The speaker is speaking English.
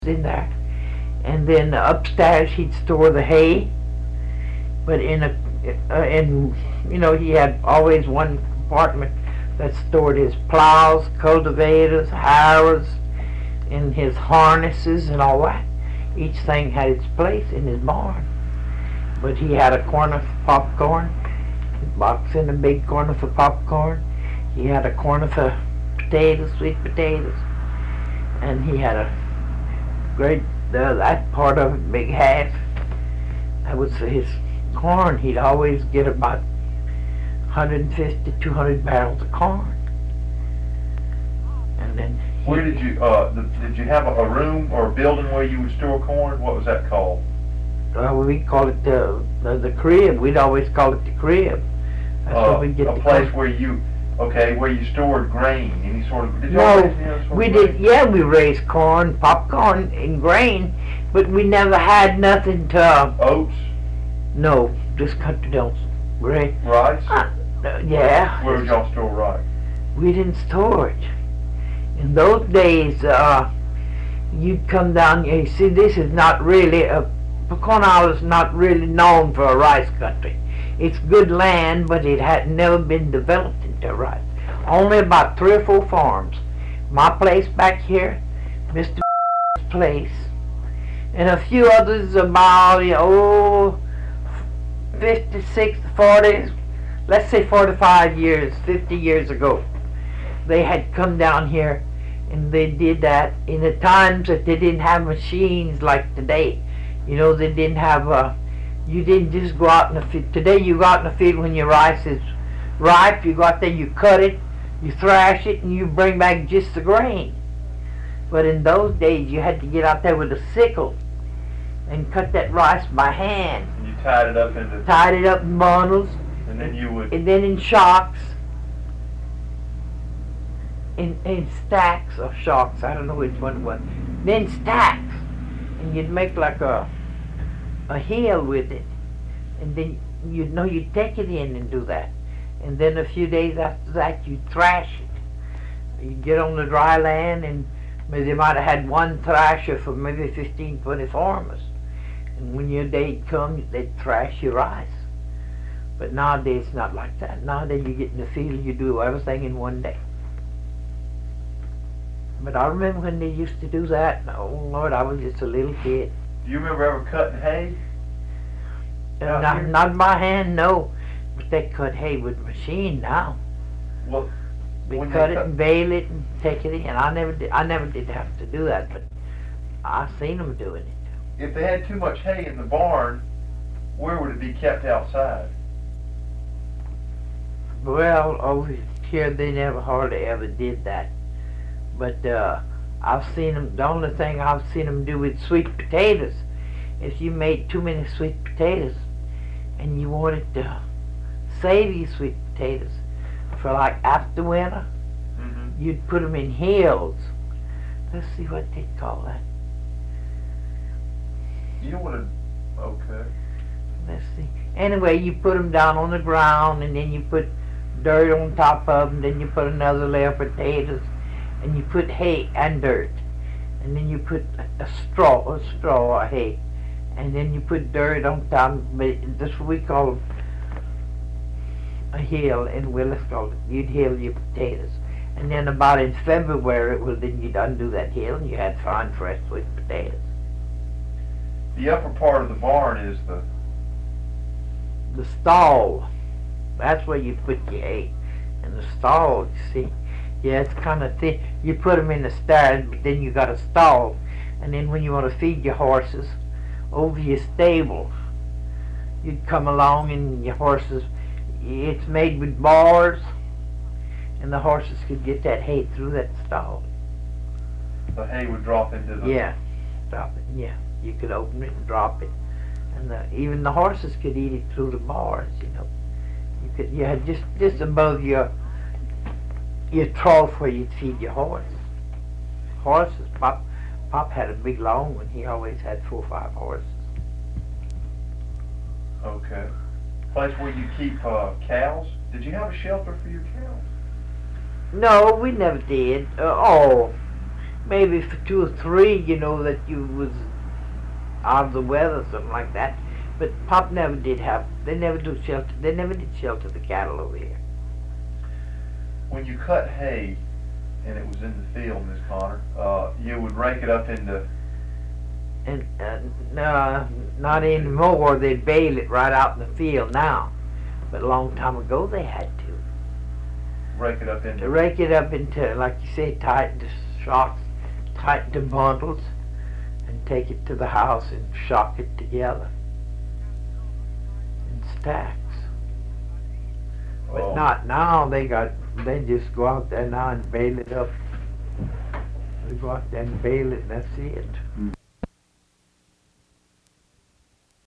in there. And then upstairs he'd store the hay, but he had always one compartment that stored his plows, cultivators, harrows, and his harnesses and all that. Each thing had its place in his barn. But he had a corner for popcorn, a box in a big corner for popcorn. He had a corner for potatoes, sweet potatoes, and he had a great, that part of it, big half. That was his corn. He'd always get about 150, 200 barrels of corn. And then where did you have a room or a building where you would store corn? What was that called? We call it the crib. We'd always call it the crib. That's where we get a the place corn. where you stored grain, any sort of. Did you No, always, sort we of did. grain? Yeah, we raised corn, popcorn, and grain, but we never had nothing to. Oats, No, just country don't. Grain. rice. Yeah. Where would y'all store rice? We didn't store it. In those days, you'd come down. You see, this is not really Pecan Island is not really known for a rice country. It's good land, but it had never been developed into rice. Only about 3 or 4 farms. My place back here, Mr. place, and a few others about 56, 40, let's say 45 years, 50 years ago. They had come down here and they did that in the times that they didn't have machines like today. They didn't have, you didn't just go out in the field. Today you go out in the field when your rice is ripe, you go out there, you cut it, you thrash it, and you bring back just the grain. But in those days you had to get out there with a sickle and cut that rice by hand. And you tied it up in bundles. And then you would. And then in shocks. In stacks of shocks, I don't know which one it was. Then stacks, and you'd make like a hill with it, and then you'd take it in and do that, and then a few days after that you'd thrash it. You'd get on the dry land, and maybe they might have had one thrasher for maybe 15, 20 farmers, and when your day comes, they'd thrash your rice. But nowadays it's not like that. Nowadays you get in the field, you do everything in one day. But I remember when they used to do that. Oh Lord, I was just a little kid. Do you remember ever cutting hay? Not by hand, no. But they cut hay with a machine now. Well, we cut it and bale it and take it in. I never did have to do that, but I seen them doing it. If they had too much hay in the barn, where would it be kept outside? Well, over here they never hardly ever did that. But I've seen them. The only thing I've seen them do with sweet potatoes, if you made too many sweet potatoes, and you wanted to save your sweet potatoes for like after winter, you'd put them in hills. Let's see what they call that. You don't want to. Okay. Let's see. Anyway, you put them down on the ground, and then you put dirt on top of them. Then you put another layer of potatoes. And you put hay and dirt, and then you put a straw or hay, and then you put dirt on top. That's what we call a hill in Willis. Called it. You'd hill your potatoes, and then about in February, then you'd undo that hill, and you had fine fresh sweet potatoes. The upper part of the barn is the stall. That's where you put your hay, and the stall. You see. Yeah, it's kind of thick. You put them in the stall, but then you got a stall. And then when you want to feed your horses over your stable, you'd come along and your horses, it's made with bars, and the horses could get that hay through that stall. The hay would drop into the... Yeah, drop it, yeah. You could open it and drop it. And even the horses could eat it through the bars, You had just above your trough where you'd feed your horse. Horses, Pop had a big long one. He always had 4 or 5 horses. Okay. Place where you keep cows? Did you have a shelter for your cows? No, we never did. maybe for 2 or 3, you know, that you was out of the weather, something like that. But Pop never did have, they never did shelter the cattle over here. When you cut hay and it was in the field, Miss Connor, you would rake it up into... And no, not anymore. They bale it right out in the field now. But a long time ago they had to. Rake it up into... To rake it up into, like you say, tighten the shocks, tighten the bundles, and take it to the house and shock it together in stacks. But not now. They just go out there now and bale it up. They go out there and bale it, and that's it.